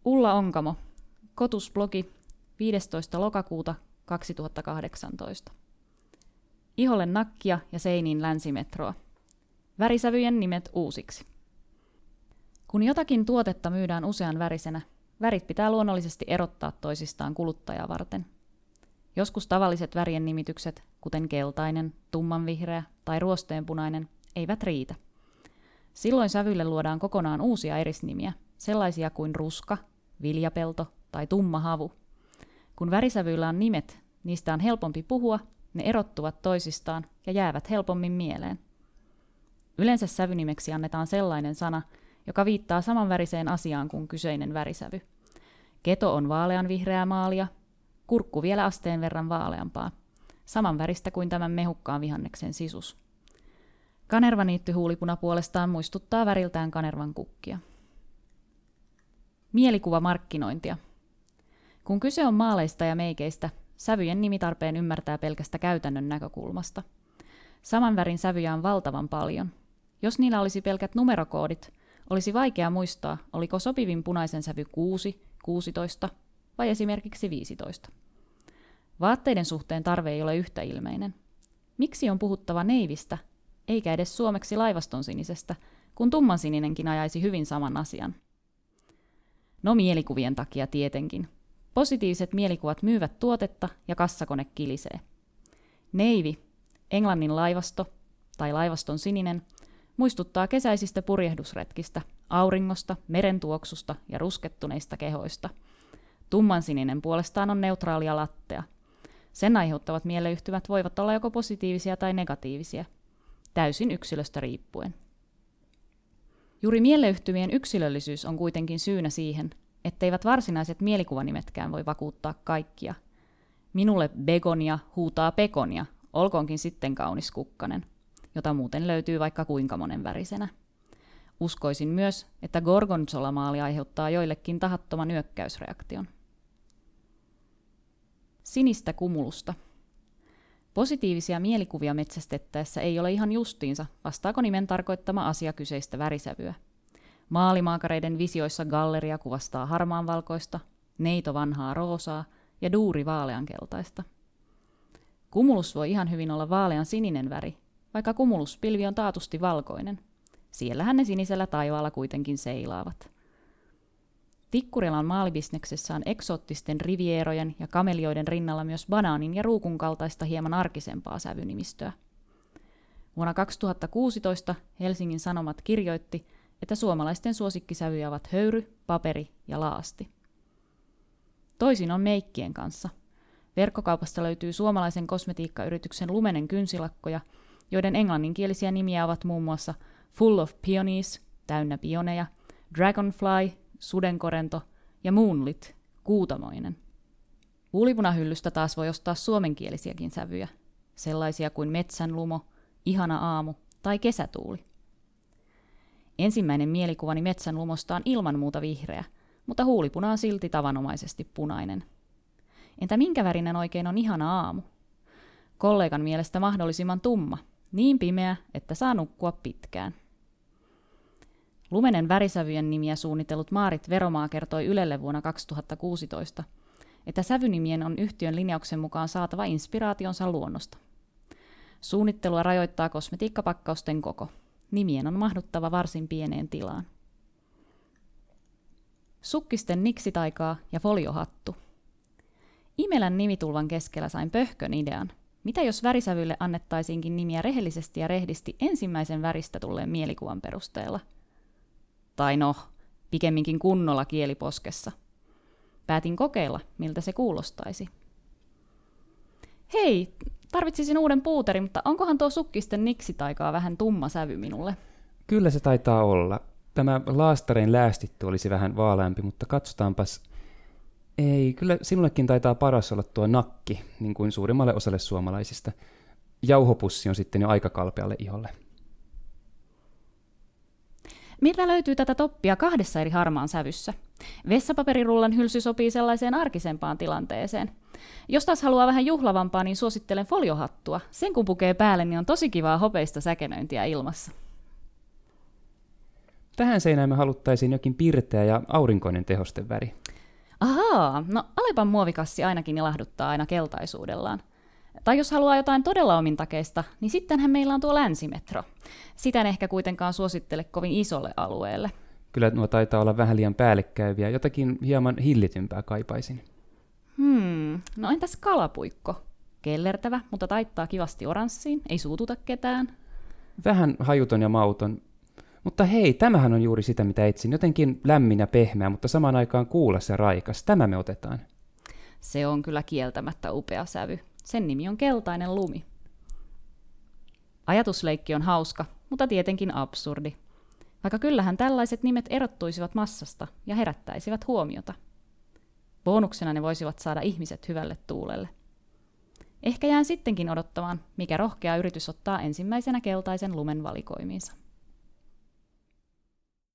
Ulla Onkamo, Kotusblogi, 15. lokakuuta 2018. Iholle nakkia ja seiniin länsimetroa. Värisävyjen nimet uusiksi. Kun jotakin tuotetta myydään usean värisenä, värit pitää luonnollisesti erottaa toisistaan kuluttajaa varten. Joskus tavalliset värien nimitykset, kuten keltainen, tummanvihreä tai ruosteenpunainen, eivät riitä. Silloin sävylle luodaan kokonaan uusia erisnimiä, sellaisia kuin ruska, viljapelto tai tumma havu. Kun värisävyillä on nimet, niistä on helpompi puhua, ne erottuvat toisistaan ja jäävät helpommin mieleen. Yleensä sävynimeksi annetaan sellainen sana, joka viittaa samanväriseen asiaan kuin kyseinen värisävy. Keto on vaaleanvihreää maalia, kurkku vielä asteen verran vaaleampaa, saman väristä kuin tämän mehukkaan vihanneksen sisus. Kanervaniittyhuulipuna puolestaan muistuttaa väriltään kanervan kukkia. Mielikuvamarkkinointia. Kun kyse on maaleista ja meikeistä, sävyjen nimitarpeen ymmärtää pelkästä käytännön näkökulmasta. Saman värin sävyjä on valtavan paljon. Jos niillä olisi pelkät numerokoodit, olisi vaikea muistaa, oliko sopivin punaisen sävy 6, 16 vai esimerkiksi 15. Vaatteiden suhteen tarve ei ole yhtä ilmeinen. Miksi on puhuttava neivistä, eikä edes suomeksi laivaston sinisestä, kun tummansininenkin ajaisi hyvin saman asian? No mielikuvien takia tietenkin. Positiiviset mielikuvat myyvät tuotetta ja kassakone kilisee. Neivi, Englannin laivasto tai laivaston sininen, muistuttaa kesäisistä purjehdusretkistä, auringosta, merentuoksusta ja ruskettuneista kehoista. Tummansininen puolestaan on neutraalia lattea. Sen aiheuttavat mieleyhtymät voivat olla joko positiivisia tai negatiivisia, täysin yksilöstä riippuen. Juuri mieleyhtymien yksilöllisyys on kuitenkin syynä siihen, etteivät varsinaiset mielikuvanimetkään voi vakuuttaa kaikkia. Minulle begonia huutaa pekonia, olkoonkin sitten kaunis kukkanen, jota muuten löytyy vaikka kuinka monen värisenä. Uskoisin myös, että gorgonzola-maali aiheuttaa joillekin tahattoman nyökkäysreaktion. Sinistä kumulusta. Positiivisia mielikuvia metsästettäessä ei ole ihan justiinsa, vastaako nimen tarkoittama asia kyseistä värisävyä. Maalimaakareiden visioissa galleria kuvastaa harmaanvalkoista, neito vanhaa roosaa ja duuri vaaleankeltaista. Kumulus voi ihan hyvin olla vaalean sininen väri, vaikka kumuluspilvi on taatusti valkoinen. Siellähän ne sinisellä taivaalla kuitenkin seilaavat. Tikkurilan maalibisneksessä on eksoottisten rivierojen ja kamelioiden rinnalla myös banaanin ja ruukun kaltaista hieman arkisempaa sävynimistöä. Vuonna 2016 Helsingin Sanomat kirjoitti, että suomalaisten suosikkisävyjä ovat höyry, paperi ja laasti. Toisin on meikkien kanssa. Verkkokaupasta löytyy suomalaisen kosmetiikkayrityksen Lumenen kynsilakkoja, joiden englanninkielisiä nimiä ovat muun muassa Full of Peonies, täynnä pioneja, Dragonfly, sudenkorento ja Moonlit, kuutamoinen. Huulipunahyllystä taas voi ostaa suomenkielisiäkin sävyjä, sellaisia kuin metsänlumo, ihana aamu tai kesätuuli. Ensimmäinen mielikuvani metsänlumosta on ilman muuta vihreä, mutta huulipuna on silti tavanomaisesti punainen. Entä minkä värinen oikein on ihana aamu? Kollegan mielestä mahdollisimman tumma, niin pimeä, että saa nukkua pitkään. Lumenen värisävyjen nimiä suunnitellut Maarit Veromaa kertoi Ylelle vuonna 2016, että sävynimien on yhtiön linjauksen mukaan saatava inspiraationsa luonnosta. Suunnittelua rajoittaa kosmetiikkapakkausten koko. Nimien on mahduttava varsin pieneen tilaan. Sukkisten niksitaikaa ja foliohattu. Imelän nimitulvan keskellä sain pöhkön idean. Mitä jos värisävylle annettaisiinkin nimiä rehellisesti ja rehdisti ensimmäisen väristä tulleen mielikuvan perusteella? Tai no, pikemminkin kunnolla kieliposkessa. Päätin kokeilla, miltä se kuulostaisi. Hei, tarvitsisin uuden puuterin, mutta onkohan tuo sukkisten niksitaikaa vähän tumma sävy minulle? Kyllä se taitaa olla. Tämä laastarein läästitty olisi vähän vaaleampi, mutta katsotaanpas. Ei, kyllä sinullekin taitaa paras olla tuo nakki, niin kuin suurimmalle osalle suomalaisista. Jauhopussi on sitten jo aika kalpealle iholle. Miltä löytyy tätä toppia kahdessa eri harmaan sävyssä? Vessapaperirullan hylsy sopii sellaiseen arkisempaan tilanteeseen. Jos taas haluaa vähän juhlavampaa, niin suosittelen foliohattua. Sen kun pukee päälle, niin on tosi kivaa hopeista säkenöintiä ilmassa. Tähän seinään me haluttaisiin jokin pirteä ja aurinkoinen tehosteväri. Ahaa, no Alepan muovikassi ainakin ilahduttaa aina keltaisuudellaan. Tai jos haluaa jotain todella omintakeista, niin sittenhän meillä on tuo länsimetro. Sitä en ehkä kuitenkaan suosittele kovin isolle alueelle. Kyllä nuo taitaa olla vähän liian päällekkäyviä, jotakin hieman hillitympää kaipaisin. No entäs kalapuikko? Kellertävä, mutta taittaa kivasti oranssiin, ei suututa ketään. Vähän hajuton ja mauton. Mutta hei, tämähän on juuri sitä, mitä etsin. Jotenkin lämmin ja pehmeä, mutta samaan aikaan kuulas ja raikas. Tämä me otetaan. Se on kyllä kieltämättä upea sävy. Sen nimi on keltainen lumi. Ajatusleikki on hauska, mutta tietenkin absurdi. Vaikka kyllähän tällaiset nimet erottuisivat massasta ja herättäisivät huomiota. Bonuksena ne voisivat saada ihmiset hyvälle tuulelle. Ehkä jään sittenkin odottamaan, mikä rohkea yritys ottaa ensimmäisenä keltaisen lumen valikoimiinsa.